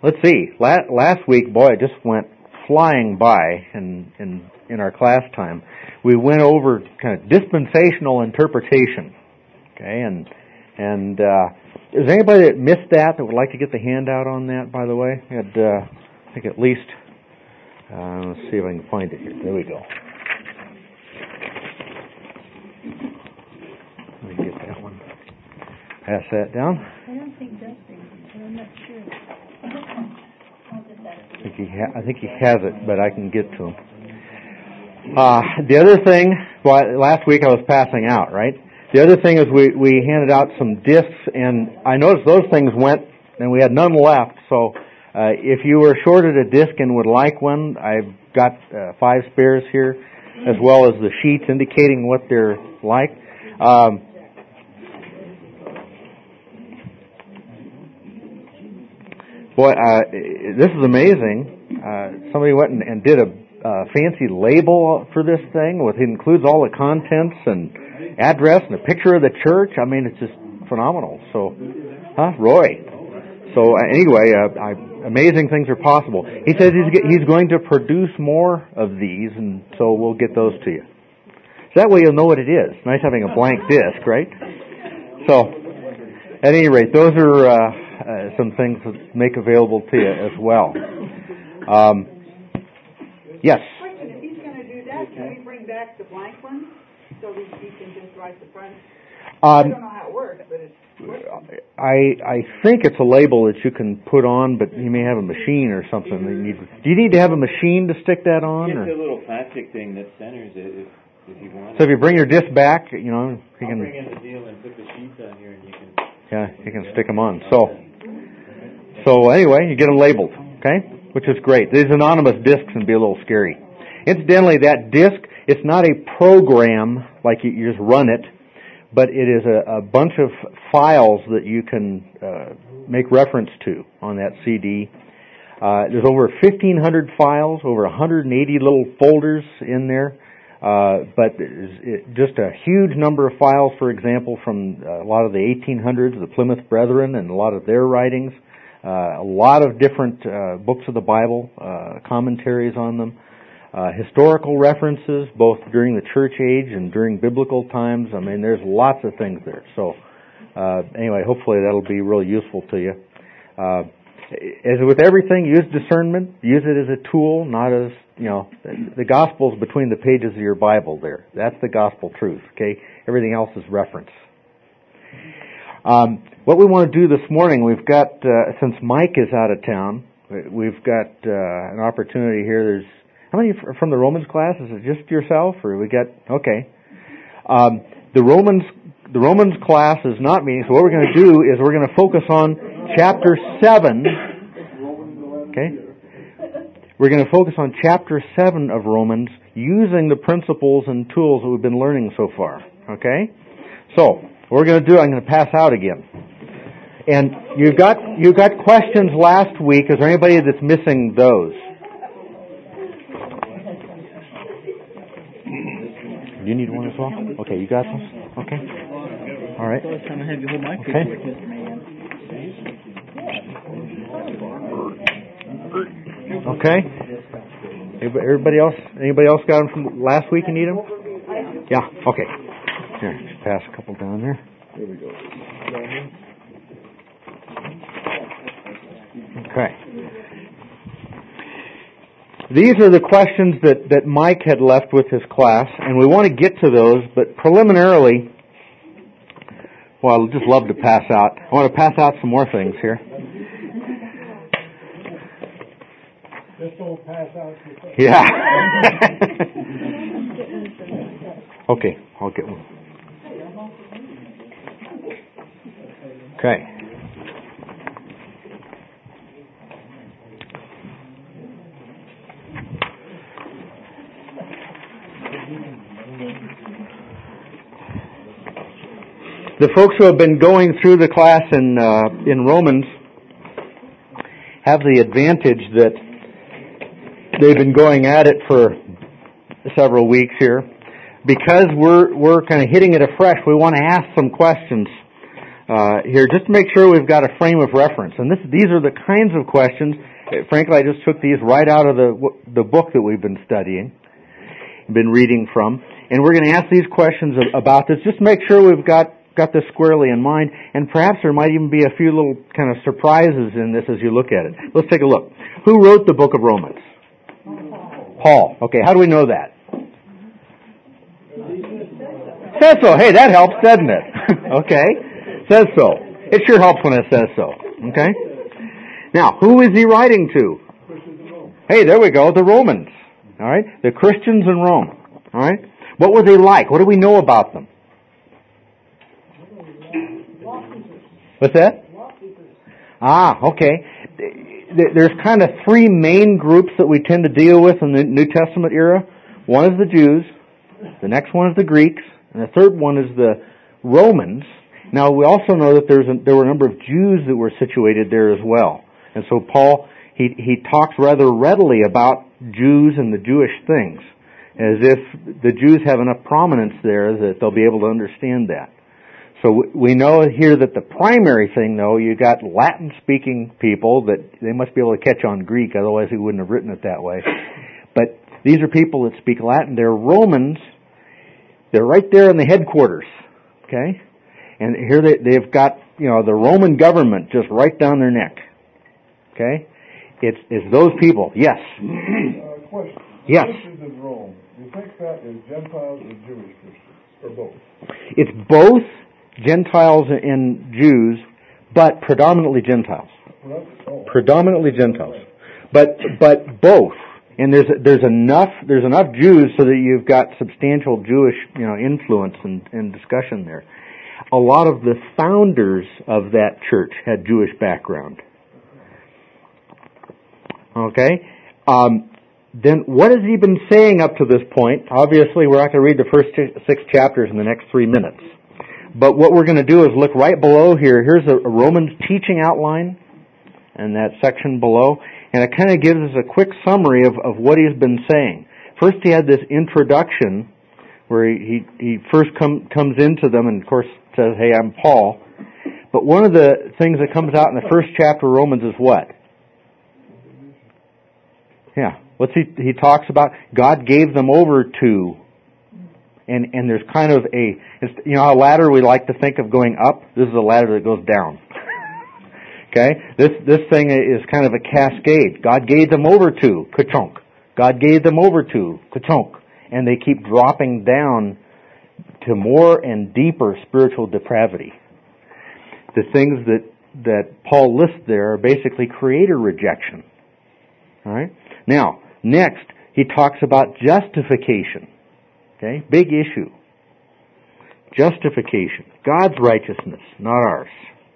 let's see. Last week, boy, it just went flying by in our class time. We went over kind of dispensational interpretation. Okay, and is there anybody that missed that would like to get the handout on that? By the way, I think at least. Let's see if I can find it here. There we go. Let me get that one. Pass that down. I don't think Dustin, but I'm not sure. I think he has it, but I can get to him. The other thing, well, last week I was passing out, right? The other thing is we handed out some discs, and I noticed those things went, and we had none left. So if you were shorted a disc and would like one, I've got 5 spares here, as well as the sheets indicating what they're like. Boy, this is amazing. Somebody went and did a fancy label for this thing. It includes all the contents and address and a picture of the church. I mean, it's just phenomenal. So, Roy? So anyway, amazing things are possible. He says he's going to produce more of these, and so we'll get those to you. So that way you'll know what it is. Nice having a blank disc, right? So, at any rate, those are some things to make available to you as well. Yes? Question, if he's going to do that, can we bring back the blank ones so that he can just write the front? I don't know how it works, but it's... I think it's a label that you can put on, but you may have a machine or something. Do you need to have a machine to stick that on? It's a little plastic thing that centers it if you want. So if you bring your disc back, you can... I'll bring in the deal and put the sheets on here and you can... Yeah, you can stick them on. So anyway, you get them labeled, okay? Which is great. These anonymous discs can be a little scary. Incidentally, that disc, it's not a program like you just run it, but it is a bunch of files that you can make reference to on that CD. There's over 1,500 files, over 180 little folders in there, but just a huge number of files, for example, from a lot of the 1800s, the Plymouth Brethren, and a lot of their writings. A lot of different books of the Bible, commentaries on them, historical references, both during the church age and during biblical times. I mean, there's lots of things there. So, anyway, hopefully that'll be really useful to you. As with everything, use discernment. Use it as a tool, not as, the gospel's between the pages of your Bible there. That's the gospel truth, okay? Everything else is reference. What we want to do this morning, we've got, since Mike is out of town, we've got an opportunity here. There's, how many from the Romans class? Is it just yourself, or we got, okay. The Romans class is not meeting, so what we're going to do is we're going to focus on chapter 7, okay? We're going to focus on chapter 7 of Romans using the principles and tools that we've been learning so far, okay? So, what we're going to do, I'm going to pass out again. And you got questions last week. Is there anybody that's missing those? Do you need one as well? Okay, you got those? Okay. All right. Okay. Okay. Everybody else? Anybody else got them from last week? You need them? Yeah. Okay. Here, just pass a couple down there. Here we go. Okay. These are the questions that Mike had left with his class, and we want to get to those, but preliminarily, well, I'd just love to pass out. I want to pass out some more things here. Just don't pass out. Yeah. Okay, I'll get one. Okay. The folks who have been going through the class in Romans have the advantage that they've been going at it for several weeks here. Because we're kind of hitting it afresh, we want to ask some questions here, just to make sure we've got a frame of reference. And these are the kinds of questions. Frankly, I just took these right out of the book that we've been studying, been reading from. And we're going to ask these questions about this, just to make sure we've got this squarely in mind. And perhaps there might even be a few little kind of surprises in this as you look at it. Let's take a look. Who wrote the book of Romans? Paul. Okay, how do we know that? Says so. Hey, that helps, doesn't it? Okay. Says so. It sure helps when it says so. Okay? Now, who is he writing to? Hey, there we go, the Romans. All right? The Christians in Rome. All right? What were they like? What do we know about them? What's that? Okay. There's kind of three main groups that we tend to deal with in the New Testament era. One is the Jews, the next one is the Greeks, and the third one is the Romans. Now, we also know that there were a number of Jews that were situated there as well. And so Paul, he talks rather readily about Jews and the Jewish things, as if the Jews have enough prominence there that they'll be able to understand that. So we know here that the primary thing, though, you got Latin-speaking people that they must be able to catch on Greek, otherwise he wouldn't have written it that way. But these are people that speak Latin. They're Romans. They're right there in the headquarters, okay? And here they've got, the Roman government just right down their neck, okay? It's those people. Yes. Question. Yes. Christians in Rome. Do you think that is Gentiles or Jewish Christians, or both? It's both Gentiles and Jews, but predominantly Gentiles. Predominantly Gentiles, but both. And there's enough Jews so that you've got substantial Jewish influence and discussion there. A lot of the founders of that church had Jewish background. Okay. Then what has he been saying up to this point? Obviously, we're not going to read the first 6 chapters in the next 3 minutes. But what we're going to do is look right below here. Here's a Romans teaching outline and that section below. And it kind of gives us a quick summary of what he's been saying. First, he had this introduction where he first comes into them and, of course, says, hey, I'm Paul. But one of the things that comes out in the first chapter of Romans is what? Yeah. What's he talks about? God gave them over to. And there's kind of a ladder we like to think of going up. This is a ladder that goes down. Okay? This thing is kind of a cascade. God gave them over to ka-chunk. God gave them over to ka-chunk. And they keep dropping down to more and deeper spiritual depravity. The things that Paul lists there are basically creator rejection. Alright? Now, next, he talks about justification. Okay? Big issue. Justification. God's righteousness, not ours.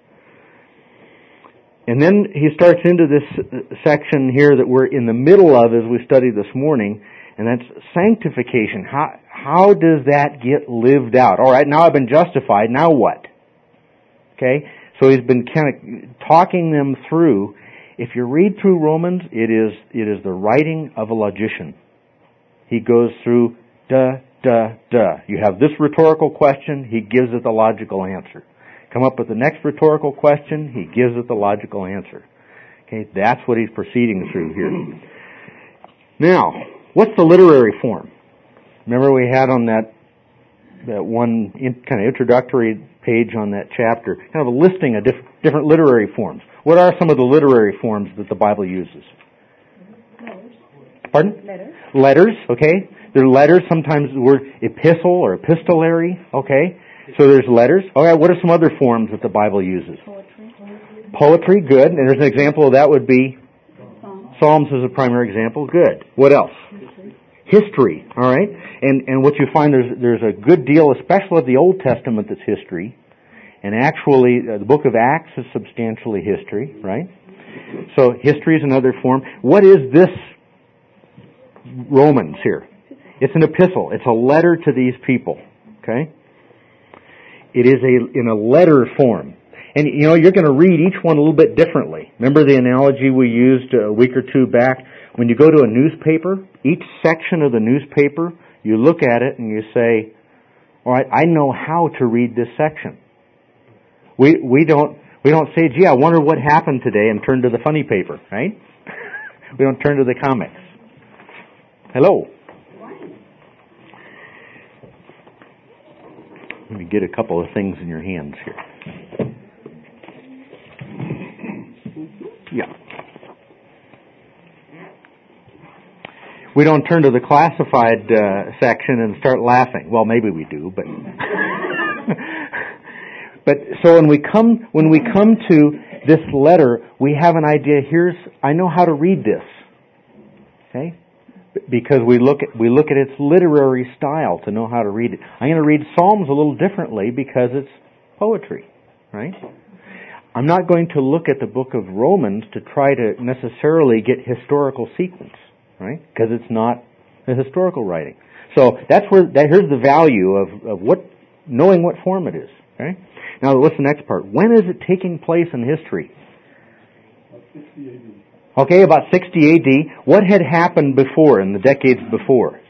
And then he starts into this section here that we're in the middle of as we studied this morning, and that's sanctification. How does that get lived out? All right, now I've been justified, now what? Okay? So he's been kind of talking them through. If you read through Romans, it is the writing of a logician. He goes through You have this rhetorical question, he gives it the logical answer. Come up with the next rhetorical question, he gives it the logical answer. Okay, that's what he's proceeding through here. Now, what's the literary form? Remember we had on that one kind of introductory page on that chapter, kind of a listing of different literary forms. What are some of the literary forms that the Bible uses? Letters. Pardon? Letters. Letters, okay. There are letters, sometimes the word epistle or epistolary, okay. So there's letters. Okay, what are some other forms that the Bible uses? Poetry. Poetry, good. And there's an example of that would be Psalms is a primary example. Good. What else? History, all right. And what you find, there's a good deal, especially of the Old Testament, that's history. And actually, the book of Acts is substantially history, right? So history is another form. What is this Romans here? It's an epistle. It's a letter to these people, okay? It is in a letter form. And, you're going to read each one a little bit differently. Remember the analogy we used a week or two back? When you go to a newspaper, each section of the newspaper, you look at it and you say, all right, I know how to read this section. We don't say, gee, I wonder what happened today, and turn to the funny paper, right? We don't turn to the comics. Hello. Let me get a couple of things in your hands here. Yeah. We don't turn to the classified section and start laughing. Well, maybe we do, but but so when we come to this letter, we have an idea. I know how to read this, okay? Because we look at its literary style to know how to read it. I'm going to read Psalms a little differently because it's poetry, right? I'm not going to look at the book of Romans to try to necessarily get historical sequence, right? Because it's not a historical writing. So here's the value of knowing what form it is, okay? Now what's the next part? When is it taking place in history? 60 AD. Okay, about 60 AD. What had happened before, in the decades before?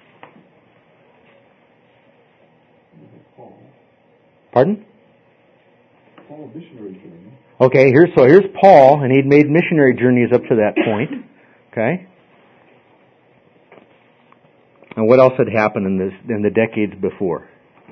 Paul. Pardon? Paul missionary journey. Okay, here's Paul, and he'd made missionary journeys up to that point. Okay? And what else had happened in the decades before?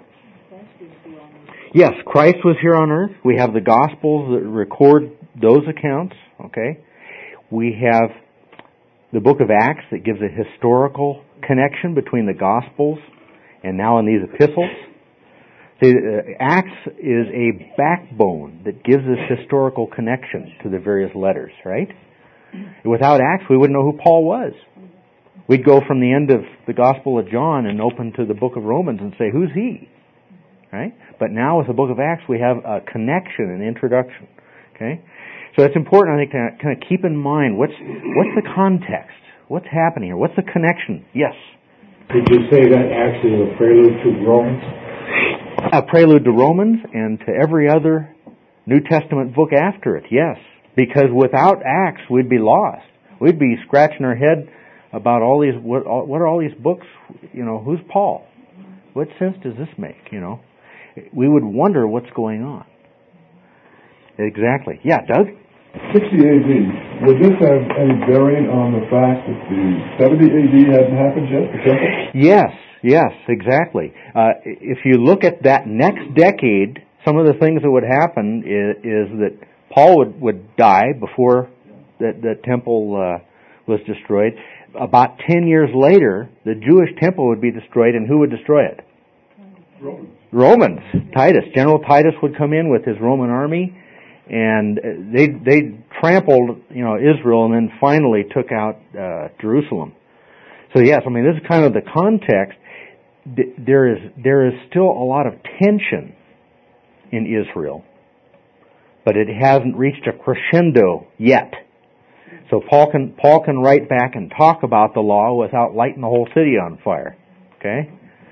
Yes, Christ was here on earth. We have the Gospels that record those accounts. Okay? We have the book of Acts that gives a historical connection between the Gospels and now in these epistles. See, Acts is a backbone that gives us historical connection to the various letters, right? Without Acts, we wouldn't know who Paul was. We'd go from the end of the Gospel of John and open to the book of Romans and say, who's he? Right? But now with the book of Acts, we have a connection, an introduction. Okay? So it's important, I think, to kind of keep in mind what's the context, what's happening here, what's the connection. Yes. Did you say that Acts is a prelude to Romans? A prelude to Romans and to every other New Testament book after it. Yes, because without Acts, we'd be lost. We'd be scratching our head about all these. What are all these books? You know, who's Paul? What sense does this make? You know, we would wonder what's going on. Exactly. Yeah, Doug? 60 AD, would this have any bearing on the fact that the 70 AD hadn't happened yet, the temple? Yes, exactly. If you look at that next decade, some of the things that would happen is that Paul would die before the temple was destroyed. About 10 years later, the Jewish temple would be destroyed, and who would destroy it? Romans. Titus. General Titus would come in with his Roman army, and they trampled, Israel, and then finally took out Jerusalem. So yes, I mean, this is kind of the context. There is still a lot of tension in Israel, but it hasn't reached a crescendo yet. So Paul can write back and talk about the law without lighting the whole city on fire. Okay?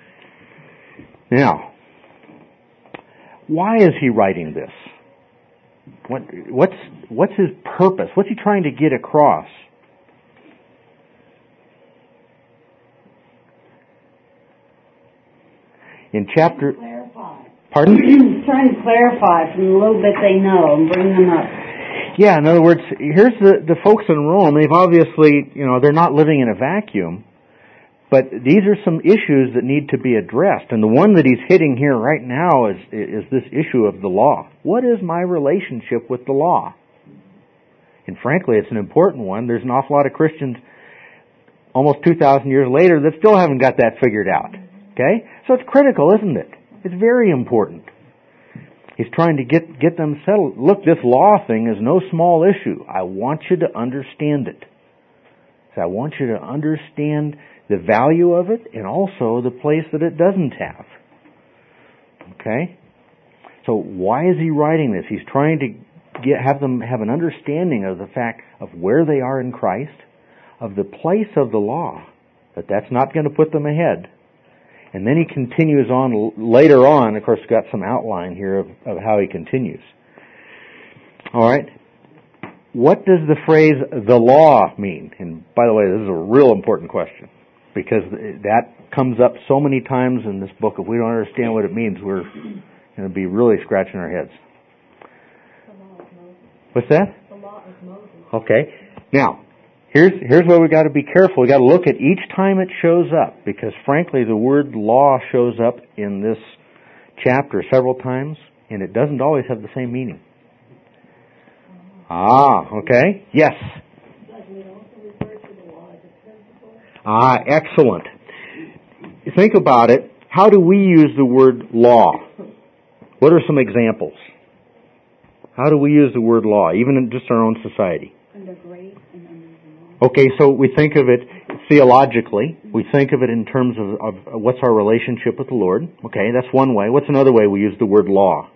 Now, why is he writing this? What's his purpose? What's he trying to get across? In chapter... Clarify. Pardon? Trying to clarify from the little bit they know and bring them up. Yeah, in other words, here's the folks in Rome. They've obviously, they're not living in a vacuum, but these are some issues that need to be addressed. And the one that he's hitting here right now is this issue of the law. What is my relationship with the law? And frankly, it's an important one. There's an awful lot of Christians almost 2,000 years later that still haven't got that figured out. Okay? So it's critical, isn't it? It's very important. He's trying to get them settled. Look, this law thing is no small issue. I want you to understand it. So I want you to understand the value of it and also the place that it doesn't have. Okay? So why is he writing this? He's trying to have them have an understanding of the fact of where they are in Christ, of the place of the law, that that's not going to put them ahead. And then he continues on later on. Of course, got some outline here of how he continues. All right. What does the phrase "the law" mean? And by the way, this is a real important question because that comes up so many times in this book. If we don't understand what it means, we're going to be really scratching our heads. What's that? The law of Moses. Okay. Now, here's where we got to be careful. We got to look at each time it shows up, because frankly, the word law shows up in this chapter several times, and it doesn't always have the same meaning. Okay. Yes. Doesn't it also refer to the law as a principle? Excellent. Think about it. How do we use the word law? What are some examples? How do we use the word law, even in just our own society? Under grace and under the law. Okay, so we think of it theologically. We think of it in terms of what's our relationship with the Lord. Okay, that's one way. What's another way we use the word law?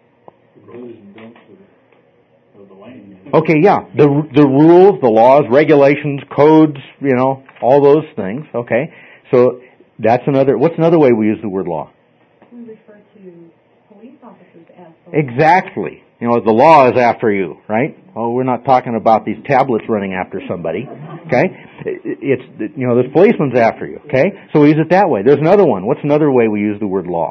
Okay, yeah. The rules, the laws, regulations, codes, all those things. Okay. So that's what's another way we use the word law? We refer to police officers as the law. Exactly. The law is after you, right? Well, we're not talking about these tablets running after somebody. Okay. It's, this policeman's after you. Okay. So we use it that way. There's another one. What's another way we use the word law?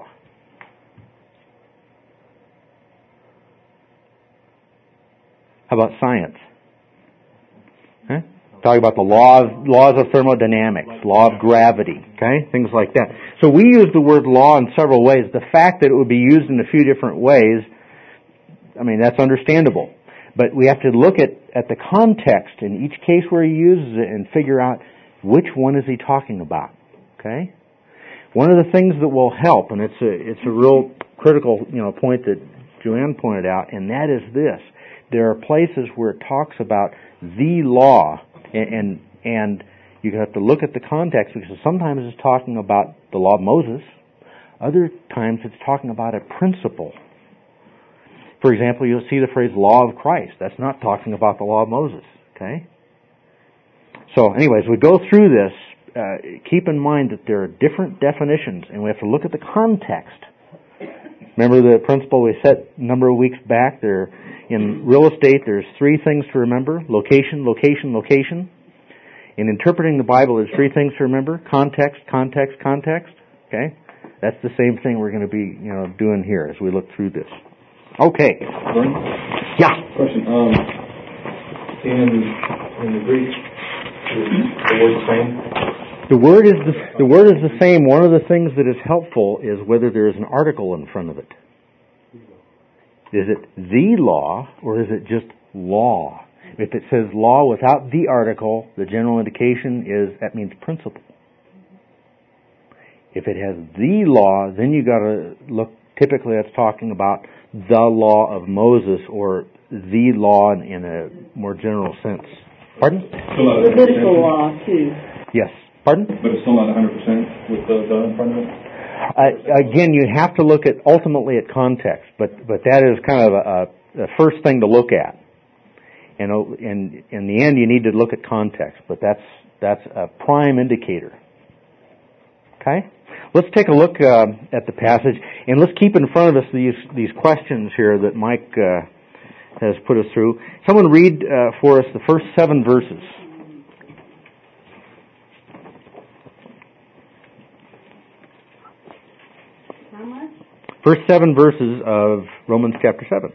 How about science? Huh? Talk about the laws of thermodynamics, law of gravity, okay? Things like that. So we use the word law in several ways. The fact that it would be used in a few different ways, that's understandable. But we have to look at the context in each case where he uses it and figure out which one is he talking about, okay? One of the things that will help, and it's a real critical, point that Joanne pointed out, and that is this. There are places where it talks about the law, and you have to look at the context, because sometimes it's talking about the law of Moses. Other times it's talking about a principle. For example, you'll see the phrase law of Christ. That's not talking about the law of Moses. Okay? So anyways, we go through this, keep in mind that there are different definitions, and we have to look at the context. Remember the principle we set a number of weeks back? In real estate, there's 3 things to remember. Location, location, location. In interpreting the Bible, there's 3 things to remember. Context, context, context. Okay? That's the same thing we're going to be, doing here as we look through this. Okay. Gordon? Yeah. Question. In the Greek, is the word the same? The word is the same. One of the things that is helpful is whether there is an article in front of it. Is it the law, or is it just law? If it says law without the article, the general indication is that means principle. If it has the law, then you got to look. Typically, that's talking about the law of Moses, or the law in a more general sense. Pardon? It's Levitical law too. Yes. Pardon? But it's still not 100% with the in front of it? Again, you have to look ultimately at context, but that is kind of a first thing to look at. And in the end, you need to look at context, but that's a prime indicator. Okay? Let's take a look at the passage, and let's keep in front of us these questions here that Mike has put us through. Someone read for us the first 7 verses. First 7 verses of Romans chapter 7.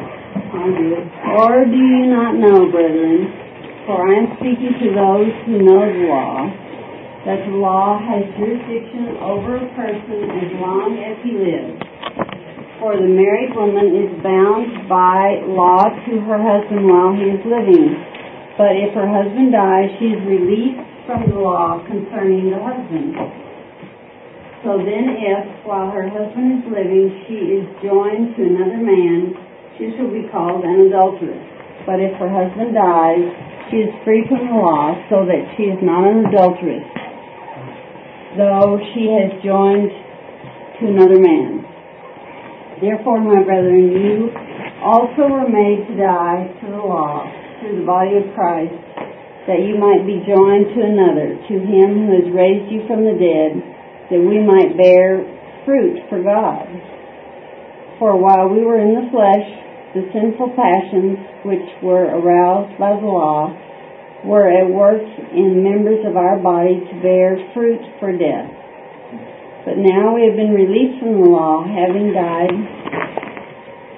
Or do you not know, brethren, for I am speaking to those who know the law, that the law has jurisdiction over a person as long as he lives. For the married woman is bound by law to her husband while he is living. But if her husband dies, she is released from the law concerning the husband. So then if, while her husband is living, she is joined to another man, she shall be called an adulteress. But if her husband dies, she is free from the law, so that she is not an adulteress, though she has joined to another man. Therefore, my brethren, you also were made to die to the law through the body of Christ, that you might be joined to another, to him who has raised you from the dead, that we might bear fruit for God. For while we were in the flesh, the sinful passions which were aroused by the law were at work in members of our body to bear fruit for death. But now we have been released from the law, having died to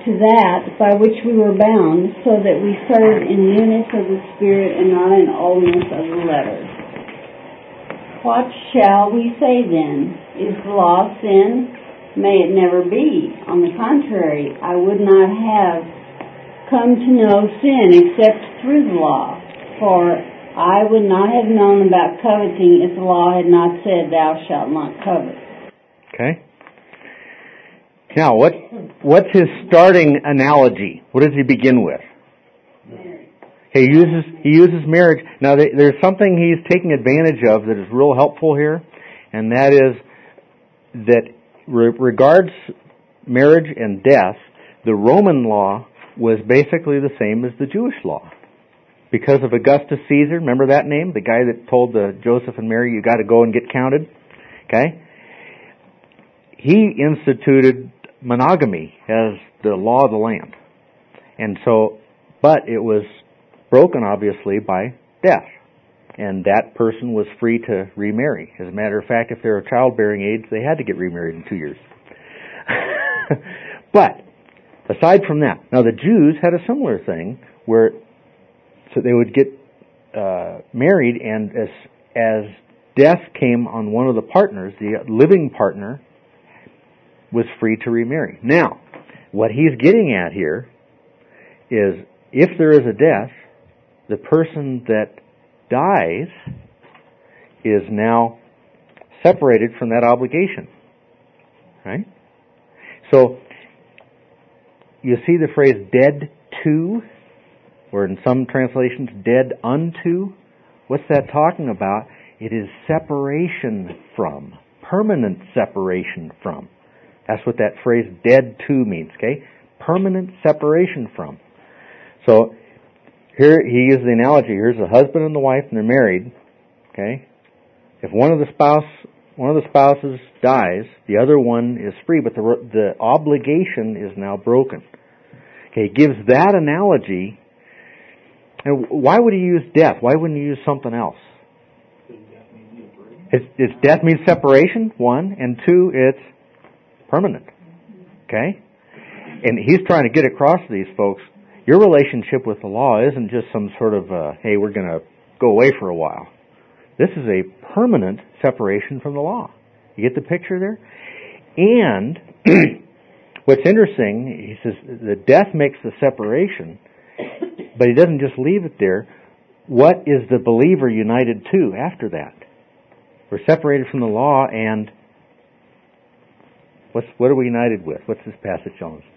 to that by which we were bound, so that we serve in newness of the Spirit and not in oldness of the letter. What shall we say then? Is the law sin? May it never be. On the contrary, I would not have come to know sin except through the law. For I would not have known about coveting if the law had not said, thou shalt not covet. Okay. Now, what's his starting analogy? What does he begin with? Marriage. He uses marriage. Now, there's something he's taking advantage of that is real helpful here, and that is that regards marriage and death, the Roman law was basically the same as the Jewish law. Because of Augustus Caesar, remember that name? The guy that told Joseph and Mary, you got to go and get counted? Okay? He instituted monogamy as the law of the land. And so, but it was broken obviously by death. And that person was free to remarry. As a matter of fact, if they were childbearing age, they had to get remarried in 2 years. But, aside from that, now the Jews had a similar thing where so they would get married, and as death came on one of the partners, the living partner was free to remarry. Now, what he's getting at here is if there is a death, the person that dies is now separated from that obligation. Right? So, you see the phrase dead to, or in some translations, dead unto. What's that talking about? It is separation from, permanent separation from. That's what that phrase dead to means, okay? Permanent separation from. So, here he uses the analogy. Here's the husband and the wife, and they're married, okay? If one of the spouses dies, the other one is free, but the obligation is now broken. Okay, he gives that analogy. And why would he use death? Why wouldn't he use something else? It's death means separation, one, and two, it's permanent. Okay? And he's trying to get across to these folks, your relationship with the law isn't just some sort of, hey, we're going to go away for a while. This is a permanent separation from the law. You get the picture there? And what's interesting, he says, the death makes the separation, but he doesn't just leave it there. What is the believer united to after that? We're separated from the law, and what are we united with? What's this passage on us?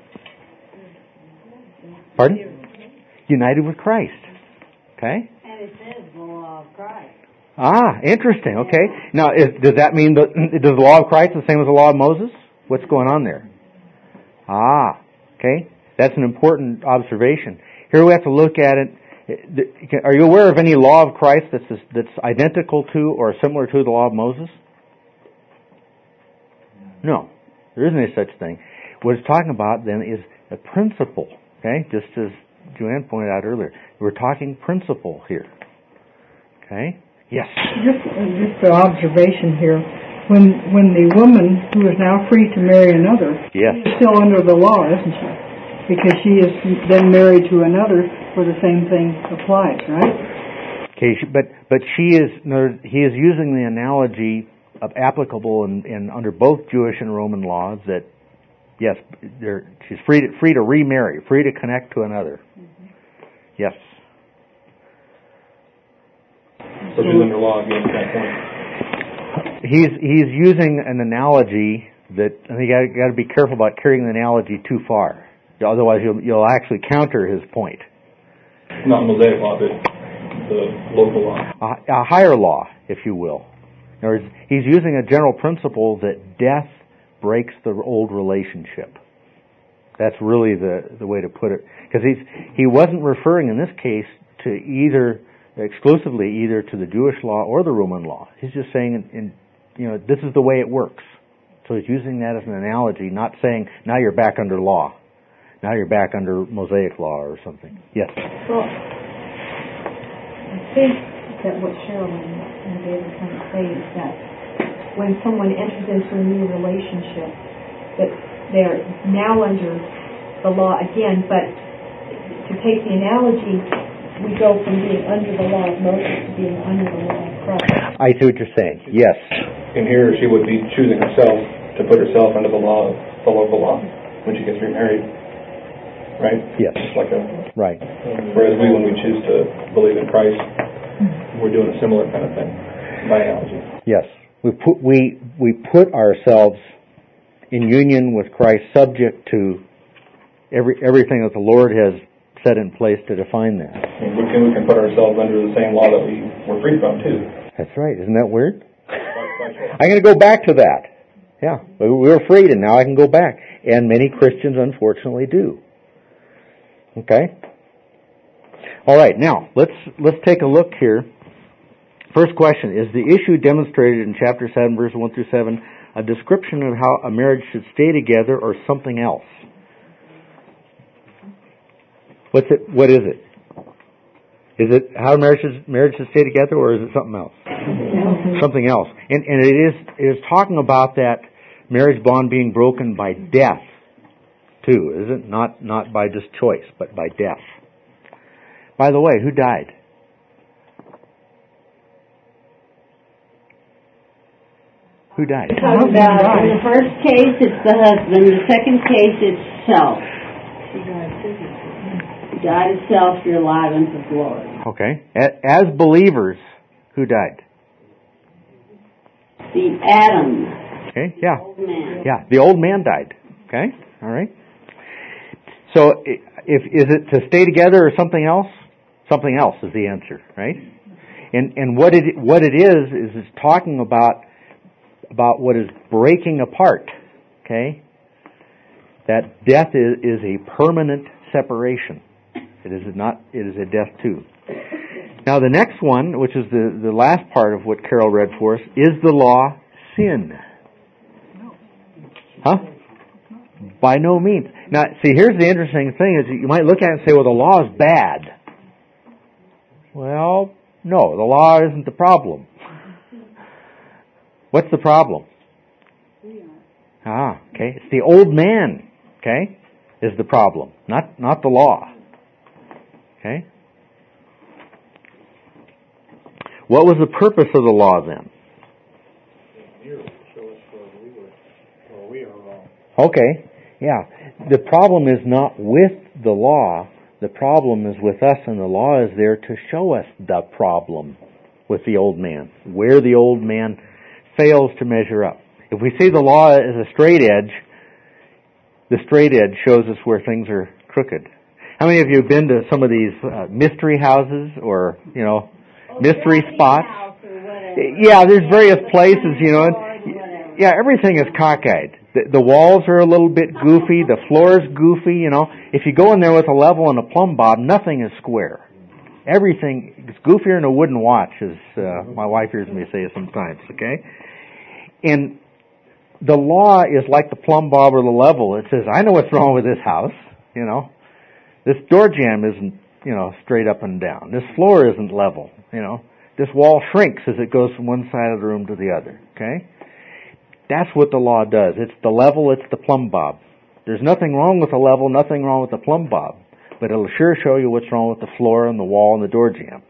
Pardon? United with Christ. Okay? And it says the law of Christ. Ah, interesting. Okay. Now, does that mean does the law of Christ the same as the law of Moses? What's going on there? Ah, okay. That's an important observation. Here we have to look at it. Are you aware of any law of Christ that's identical to or similar to the law of Moses? No, there isn't any such thing. What it's talking about then is a principle. Okay, just as Joanne pointed out earlier, we're talking principle here. Okay. Yes. Just an observation here. When the woman who is now free to marry another yes. is still under the law, isn't she? Because she is then married to another where the same thing applies, right? Okay, but he is using the analogy of applicable in under both Jewish and Roman laws that yes, she's free to remarry, free to connect to another. Mm-hmm. Yes. So she's under law again at that point. He's using an analogy that I think you got to be careful about carrying the analogy too far. Otherwise, you'll actually counter his point. Not Mosaic law, but the local law. A higher law, if you will. In other words, he's using a general principle that death breaks the old relationship. That's really the way to put it. Because he wasn't referring in this case to exclusively either to the Jewish law or the Roman law. He's just saying, this is the way it works. So he's using that as an analogy, not saying, now you're back under law. Now you're back under Mosaic law or something. Yes? Well, I think that what Cheryl and David kind of say is that when someone enters into a new relationship, that they're now under the law again, but to take the analogy, we go from being under the law of Moses to being under the law of Christ. I see what you're saying. Yes. And here she would be choosing herself to put herself under the local law when she gets remarried. Right? Yes. Just like right. Whereas when we choose to believe in Christ, we're doing a similar kind of thing by analogy. Yes. We put ourselves in union with Christ, subject to everything that the Lord has set in place to define that. And we can put ourselves under the same law that we were freed from too. That's right. Isn't that weird? I'm going to go back to that. Yeah, we were freed, and now I can go back. And many Christians, unfortunately, do. Okay. All right. Now let's take a look here. First question: is the issue demonstrated in chapter 7, verse 1 through 7, a description of how a marriage should stay together, or something else? What is it? Is it how marriage should stay together, or is it something else? Something else. And it is talking about that marriage bond being broken by death, too, is it? Not by just choice, but by death. By the way, who died? Who died? Talking about, in the first case, it's the husband. In the second case, it's self. God is self, you're alive unto glory. Okay. As believers, who died? The Adam. Okay, yeah. The old man. Yeah, the old man died. Okay, all right. So, is it to stay together or something else? Something else is the answer, right? And what it is it's talking about what is breaking apart. Okay, that death is a permanent separation. It is a death too. Now the next one, which is the last part of what Carol read for us, is the law sin? Huh? By no means. Now, see, here's the interesting thing, is that you might look at it and say, well, the law is bad. Well, no, the law isn't the problem. What's the problem? Okay. It's the old man, okay, is the problem, not the law. Okay? What was the purpose of the law then? Okay, yeah. The problem is not with the law. The problem is with us, and the law is there to show us the problem with the old man, where the old man fails to measure up. If we say the law is a straight edge, the straight edge shows us where things are crooked. How many of you have been to some of these mystery houses or, mystery spots? Yeah, there's various places, Yeah, everything is cockeyed. The walls are a little bit goofy. The floor is goofy, If you go in there with a level and a plumb bob, nothing is square. Everything is goofier than a wooden watch, as my wife hears me say sometimes, okay? And the law is like the plumb bob or the level. It says, I know what's wrong with this house, This door jamb isn't, straight up and down. This floor isn't level, This wall shrinks as it goes from one side of the room to the other, okay? That's what the law does. It's the level, it's the plumb bob. There's nothing wrong with the level, nothing wrong with the plumb bob. But it'll sure show you what's wrong with the floor and the wall and the door jamb.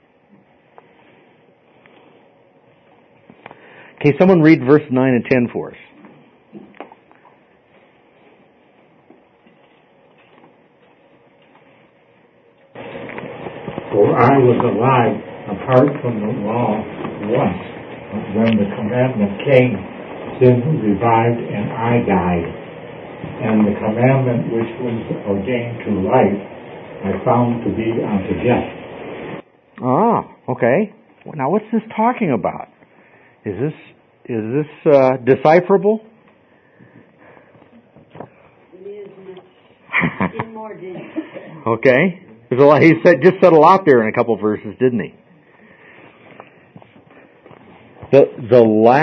Okay, someone read verse 9 and 10 for us. For I was alive apart from the law once. When the commandment came, sin revived and I died. And the commandment which was ordained to life, I found to be unto death. Okay. Now what's this talking about? Is this decipherable? It is much more detail. Okay. There's a lot. He just said a lot there in a couple of verses, didn't he? The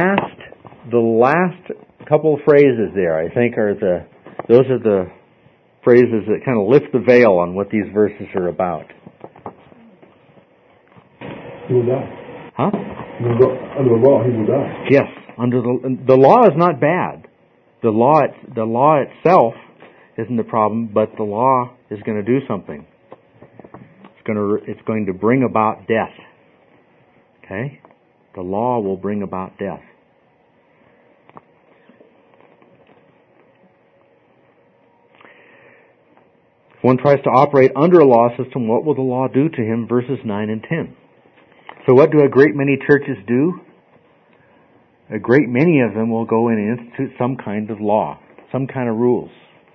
last couple of phrases there, I think, those are the phrases that kind of lift the veil on what these verses are about. He will die. Huh? Under the law, he will die. Yes, under the law is not bad. The law itself isn't the problem, but the law is going to do something. It's going to bring about death. Okay? The law will bring about death. If one tries to operate under a law system, what will the law do to him? Verses 9 and 10. So what do a great many churches do? A great many of them will go in and institute some kind of law, some kind of rules.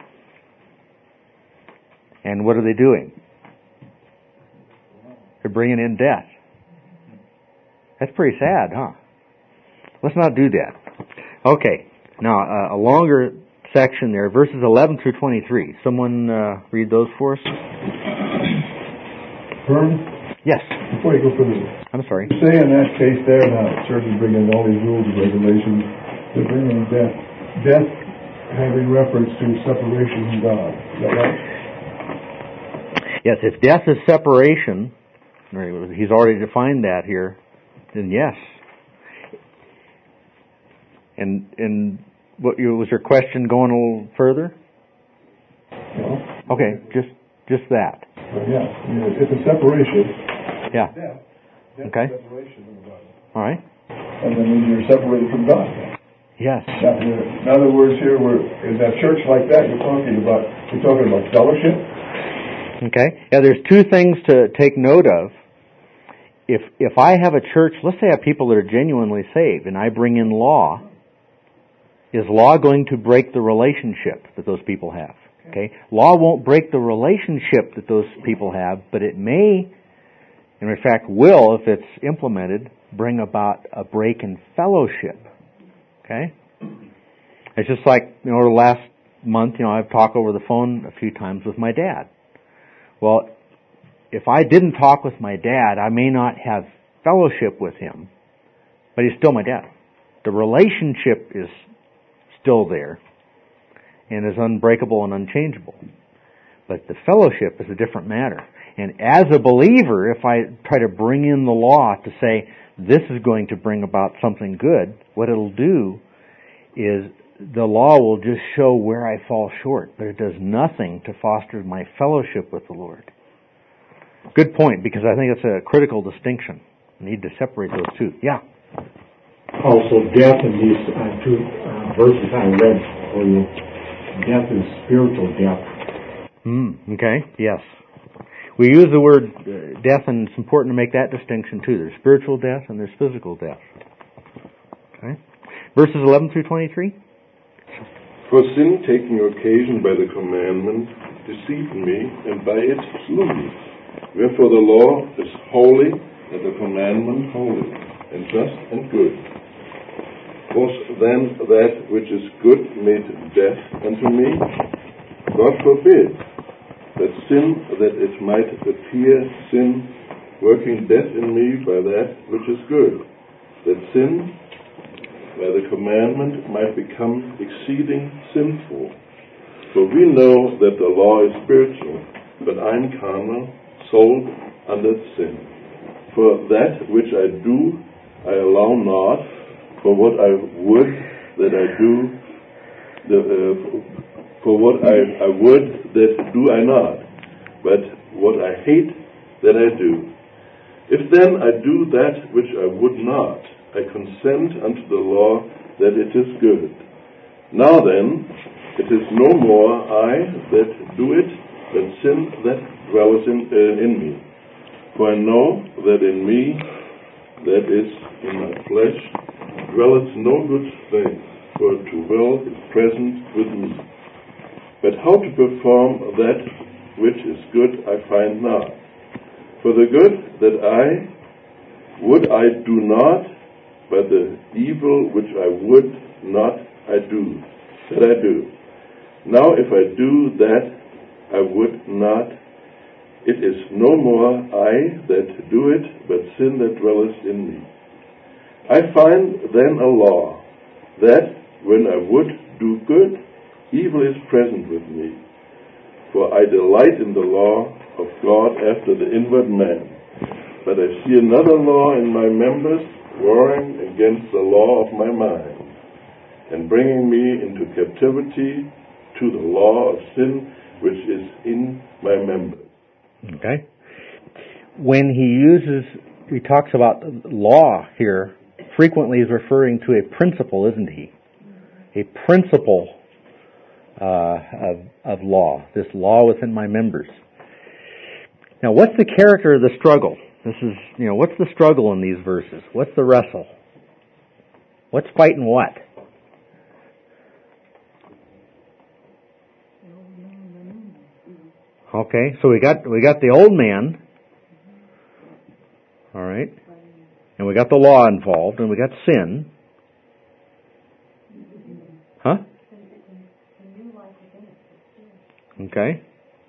And what are they doing? They're bringing in death. That's pretty sad, huh? Let's not do that. Okay, now a longer section there, verses 11 through 23. Someone read those for us? Vern? Yes. Before you go further, I'm sorry. You say in that case there now, the church is bringing all these rules and regulations, they're bringing death. Death having reference to separation from God. Is that right? Yes, if death is separation, he's already defined that here, then yes. And what was your question going a little further? No. Okay, just that. Yeah, it's a separation. Yeah. Death okay. Is separation from God. All right. And then you're separated from God. Yes. Now, in other words, here in that church like that, you're talking about fellowship. Okay. Yeah, there's two things to take note of. If I have a church, let's say I have people that are genuinely saved, and I bring in law, is law going to break the relationship that those people have? Okay. Law won't break the relationship that those people have, but it may, and in fact will, if it's implemented, bring about a break in fellowship. Okay? It's just like, the last month, I've talked over the phone a few times with my dad. Well, if I didn't talk with my dad, I may not have fellowship with him, but he's still my dad. The relationship is still there and is unbreakable and unchangeable. But the fellowship is a different matter. And as a believer, if I try to bring in the law to say, this is going to bring about something good, what it'll do is the law will just show where I fall short, but it does nothing to foster my fellowship with the Lord. Good point, because I think it's a critical distinction. We need to separate those two. Yeah? Also, death in these two verses I read for you, death is spiritual death. Okay, yes. We use the word death, and it's important to make that distinction too. There's spiritual death and there's physical death. Okay? Verses 11 through 23. For sin taking occasion by the commandment deceived me, and by it slew me. Wherefore the law is holy, and the commandment holy, and just and good. Was then that which is good made death unto me? God forbid. That sin, that it might appear sin, working death in me by that which is good. That sin, by the commandment, might become exceeding sinful. For we know that the law is spiritual, but I am carnal, sold under sin. For that which I do, I allow not. For what I would that I do, for what I would that do I not, but what I hate that I do. If then I do that which I would not, I consent unto the law that it is good. Now then, it is no more I that do it, but sin that dwelleth in me. For I know that in me, that is, in my flesh, dwelleth no good thing, for to will is present with me. But how to perform that which is good I find not. For the good that I would I do not, but the evil which I would not I do. Now if I do that I would not, it is no more I that do it, but sin that dwelleth in me. I find then a law, that when I would do good, evil is present with me. For I delight in the law of God after the inward man. But I see another law in my members, warring against the law of my mind, and bringing me into captivity to the law of sin which is in my members. Okay. When he talks about law here, frequently he's referring to a principle, isn't he? A principle of law, this law within my members. Now, what's the character of the struggle? This is, what's the struggle in these verses? What's the wrestle? What's fighting what? Okay, so we got the old man, all right, and we got the law involved, and we got sin. Huh? Okay.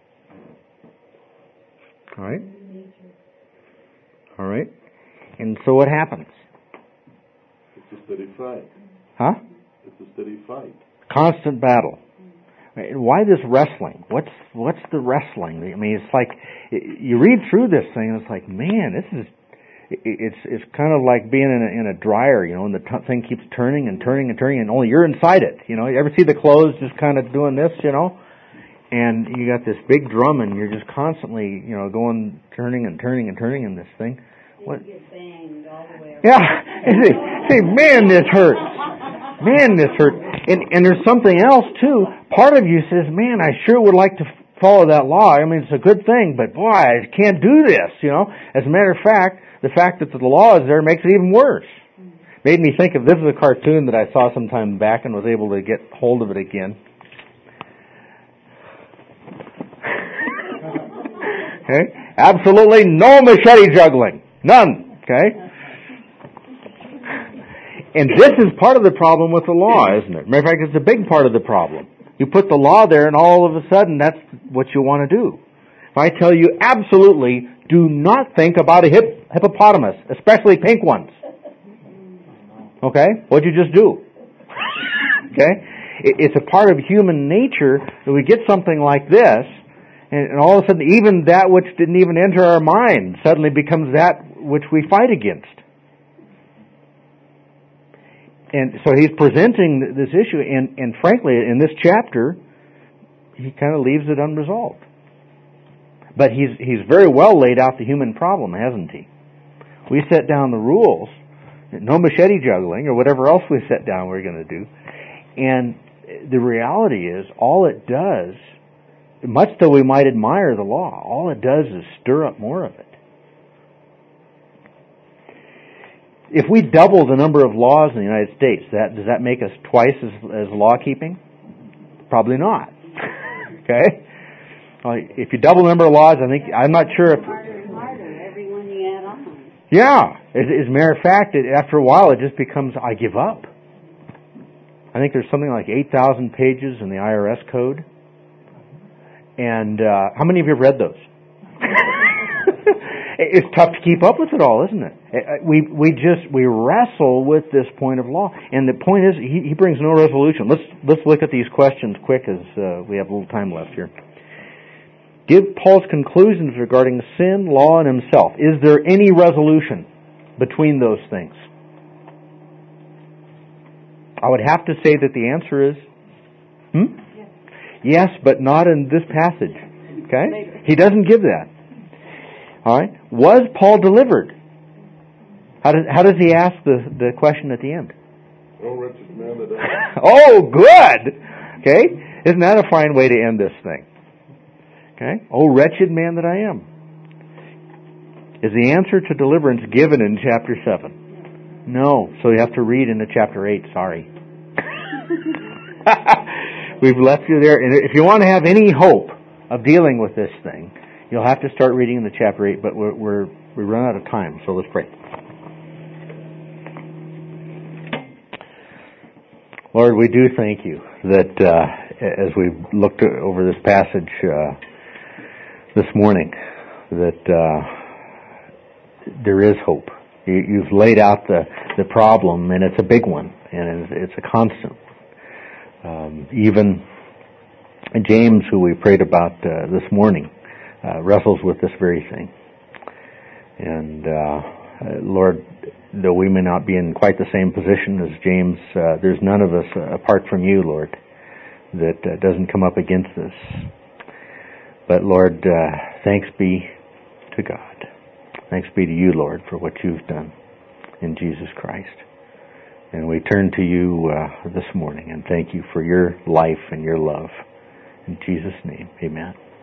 All right. All right. And so what happens? It's a steady fight. Huh? It's a steady fight. Constant battle. Why this wrestling? What's the wrestling? I mean, it's like you read through this thing, and it's like, man, it's kind of like being in a dryer, and the thing keeps turning and turning and turning, and only you're inside it. You ever see the clothes just kind of doing this, and you got this big drum, and you're just constantly, going turning and turning and turning in this thing. What? You get banged all the way around. Yeah. See, man, this hurts. Man, this hurts. And there's something else too. Part of you says, man, I sure would like to follow that law. I mean, it's a good thing, but boy, I can't do this, As a matter of fact, the fact that the law is there makes it even worse. Made me think of, this is a cartoon that I saw some time back and was able to get hold of it again. Okay? Absolutely no machete juggling. None. Okay? And this is part of the problem with the law, isn't it? Matter of fact, it's a big part of the problem. You put the law there and all of a sudden that's what you want to do. If I tell you absolutely do not think about a hippopotamus, especially pink ones. Okay? What'd you just do? Okay? It's a part of human nature that we get something like this, and all of a sudden even that which didn't even enter our mind suddenly becomes that which we fight against. And so he's presenting this issue, and frankly, in this chapter, he kind of leaves it unresolved. But he's very well laid out the human problem, hasn't he? We set down the rules, no machete juggling, or whatever else we set down we're going to do. And the reality is, all it does, much though we might admire the law, all it does is stir up more of it. If we double the number of laws in the United States, does that make us twice as law-keeping? Probably not. Okay? If you double the number of laws, I'm not sure if... Harder and harder, every one you add on. Yeah. As a matter of fact, after a while, it just becomes, I give up. I think there's something like 8,000 pages in the IRS code. And how many of you have read those? It's tough to keep up with it all, isn't it? We wrestle with this point of law, and the point is he brings no resolution. Let's look at these questions quick as we have a little time left here. Give Paul's conclusions regarding sin, law, and himself. Is there any resolution between those things? I would have to say that the answer is yes, but not in this passage. Okay, he doesn't give that. All right. Was Paul delivered? How does he ask the question at the end? Oh, wretched man that I am. Oh, good. Okay. Isn't that a fine way to end this thing? Okay. Oh, wretched man that I am. Is the answer to deliverance given in chapter 7? No. So you have to read into chapter 8. Sorry. We've left you there. And if you want to have any hope of dealing with this thing, you'll have to start reading in the chapter 8, but we run out of time, so let's pray. Lord, we do thank you that as we've looked over this passage this morning, that there is hope. You've laid out the problem, and it's a big one, and it's a constant. Even James, who we prayed about this morning, wrestles with this very thing. And Lord, though we may not be in quite the same position as James, there's none of us apart from you, Lord. that doesn't come up against us. But Lord, thanks be to God. Thanks be to you, Lord, for what you've done in Jesus Christ. And we turn to you this morning and thank you for your life and your love. In Jesus' name, amen.